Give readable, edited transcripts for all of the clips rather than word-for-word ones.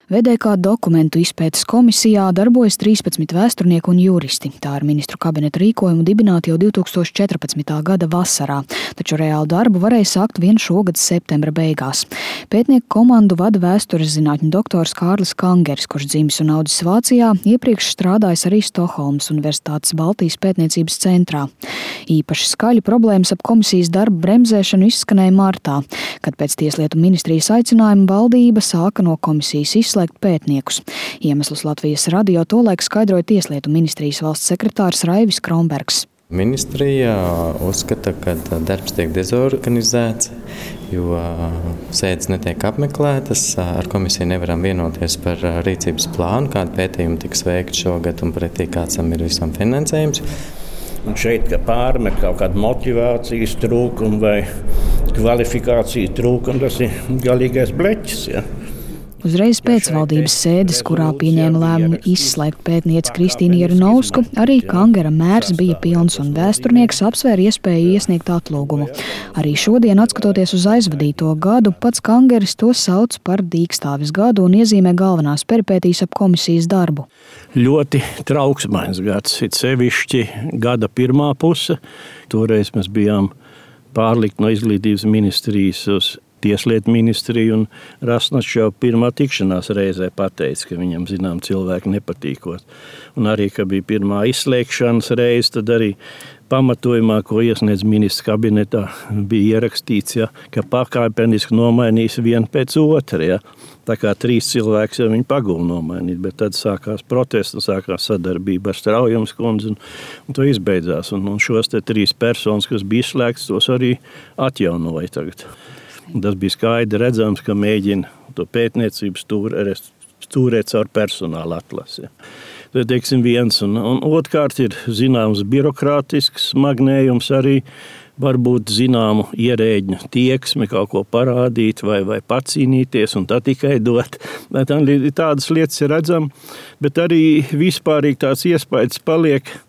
VDK dokumentu izpētes komisijā darbojas 13 vēsturnieki un juristi. Tā ar ministru kabineta rīkojumu dibināta jau 2014. gada vasarā, taču reālu darbu varēja sākt vien šogad septembra beigās. Pētnieku komandu vada vēstures zinātņu doktors Kārlis Kangeris, kurš dzimis un audzis Vācijā, iepriekš strādājis arī Stokholmas Universitātes Baltijas pētniecības centrā. Īpaši skaļi problēmas ap komisijas darbu bremzēšanu izskanēja martā, kad pēc Tieslietu ministrijas aicinājuma valdība sāka no komisijas izslēgt pētniekus. Iemeslus Latvijas radio tolaik skaidroja Tieslietu ministrijas valsts sekretārs Raivis Krombergs. Ministrija uzskata, ka darbs tiek dezorganizēts, jo sēdes netiek apmeklētas. Ar komisiju nevaram vienoties par rīcības plānu, kāda pētījuma tiks veikta šogad un pretī kādsam ir visam finansējums. Un šeit pārmet kaut kādu motivācijas trūkumu vai kvalifikāciju trūkumu, tas ir galīgais bleķis. Ja? Uzreiz pēc valdības sēdes, kurā pieņēma lēmumu izslēgt pētnieci Kristīnu Jerinovsku, arī Kangera mērs bija pilns un vēsturnieks apsvēra iespēju iesniegt atlūgumu. Arī šodien, atskatoties uz aizvadīto gadu, pats Kangeris to sauc par dīkstāves gadu un iezīmē galvenās peripētīs ap komisijas darbu. Ļoti trauksmains gads, it sevišķi gada pirmā puse. Toreiz mēs bijām pārlikt no izglītības ministrijas uz Tieslietu ministriju, un Rasnačs jau pirmā tikšanās reizē pateica, ka viņam zinām cilvēki nepatīkot. Un arī, ka bija pirmā izslēgšanas reize, tad arī pamatojumā, ko iesniedz ministra kabinetā, bija ierakstīts, ja, ka pakāpeniski nomainīs vienu pēc otra. Ja. Tā kā 3 cilvēks jau viņu pagūla nomainīt, bet tad sākās protests un sākās sadarbība ar Straujums kundzi, un to izbeidzās. Un šos te 3 personas, kas bija izslēgts, tos arī atjaunoja tagad. Tas bija skaidri redzams, ka mēģina to pētniecības stūrēt caur personāla atlasi. Tas teiksim viens, un otrkārt ir zināms birokrātisks smagnējums arī, varbūt zināmu ierēģņu tieksmi kaut ko parādīt vai pacīnīties un tā tikai dot. Tādas lietas ir redzam, bet arī vispārīgi tāds iespējas paliek,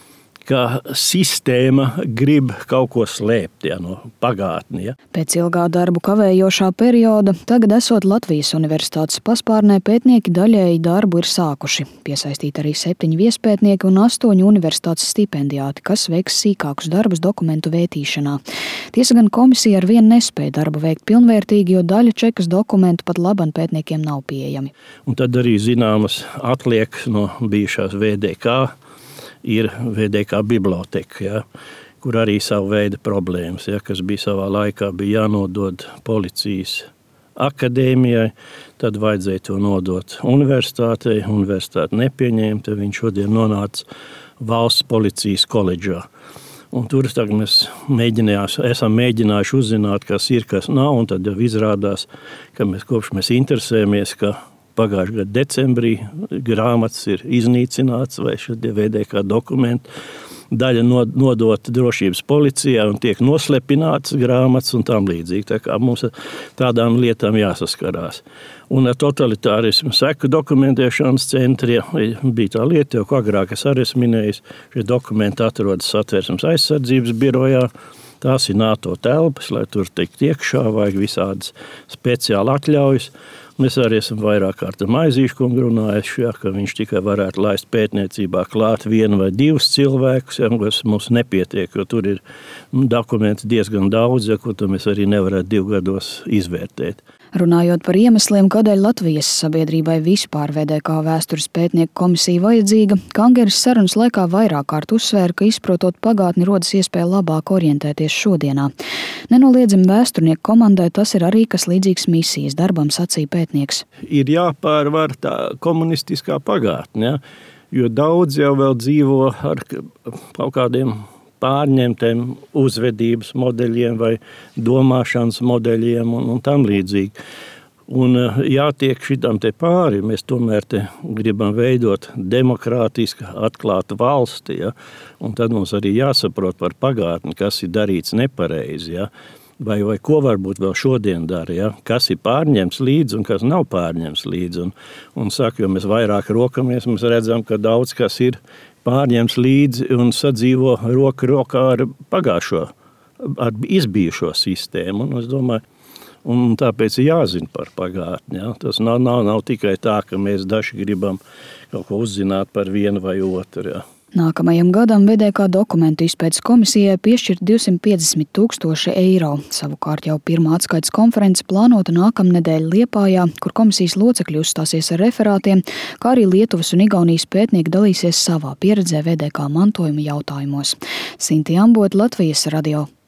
ka sistēma grib kaut ko slēpt no pagātni. Ja. Pēc ilgā darbu kavējošā perioda tagad esot Latvijas Universitātes paspārnē pētnieki daļēji darbu ir sākuši. Piesaistīti arī 7 viespētnieki un 8 universitātes stipendiāti, kas veiks sīkākus darbus dokumentu vētīšanā. Tiesa gan komisija ar vienu nespēja darbu veikt pilnvērtīgi, jo daļa čekas dokumentu pat laban pētniekiem nav pieejami. Un tad arī zināmas atliekas no bijušās VDK, ir VDK biblioteka, ja, kur arī savu veidu problēmas, ja, kas bija savā laikā bija jānodod policijas akadēmijai, tad vajadzēja to nodot universitātei, universitāte nepieņēma, tad viņš šodien nonāca valsts policijas koledžā. Un tur tagad mēs esam mēģinājuši uzzināt, kas ir, kas nav, un tad jau izrādās, ka kopš mēs interesējamies, ka pagājušā gada decembrī grāmatas ir iznīcināts vai šie VDK dokumenti. Daļa nodota drošības policijā un tiek noslepināts grāmatas un tam līdzīgi. Tā kā mums tādām lietām jāsaskarās. Un ar totalitārismu seku dokumentēšanas centri bija tā lieta, jo agrāk es arī esmu minējis, šie dokumenti atrodas Satversmes aizsardzības birojā. Tās ir NATO telpas, lai tur tikt iekšā, vajag visādas speciāli atļaujas. Mēs arī esam vairāk kārt ar Maizīšu kungu runājuši, ka viņš tikai varētu laist pētniecībā klāt 1 vai 2 cilvēkus, kas mums nepietiek, jo tur ir dokumenti diezgan daudz, ko mēs arī nevarētu 2 gados izvērtēt. Runājot par iemesliem, kādēļ Latvijas sabiedrībai vispār VDK vēstures pētnieku komisija vajadzīga, Kangeris sarunas laikā vairāk kārt uzsvēra, ka izprotot pagātni rodas iespēja labāk orientēties šodienā. Nenoliedzami vēsturnieku komandai tas ir arī kas līdzīgs misijas darbam, sacīja pētnieks. Ir jāpārvar tā komunistiskā pagātne, jo daudz jau vēl dzīvo ar kaut kādiem pārņemtiem uzvedības modeļiem vai domāšanas modeļiem un tam līdzīgi. Un jātiek šitam te pāri, mēs tomēr te gribam veidot demokrātisku, atklātu valsti, ja? Un tad mums arī jāsaprot par pagātni, kas ir darīts nepareizi, ja? Vai ko varbūt vēl šodien dara, ja? Kas ir pārņemts līdzi un kas nav pārņemts līdzi. Un saka, jo mēs vairāk rokamies, mēs redzam, ka daudz kas ir pārņemts līdzi un sadzīvo roku rokā ar pagājušo, ar izbijušo sistēmu. Un es domāju, Un tāpēc ir jāzina par pagātni. Ja? Tas nav tikai tā, ka mēs daži gribam kaut ko uzzināt par vienu vai otru. Ja? Nākamajam gadam VDK dokumentu izpētes komisijai piešķirt 250 000 eiro. Savukārt jau pirmā atskaites konference plānota nākamnedēļ Liepājā, kur komisijas locekļi uzstāsies ar referātiem, kā arī Lietuvas un Igaunijas pētnieki dalīsies savā pieredzē VDK mantojuma jautājumos. Sinti Ambot, Latvijas radio.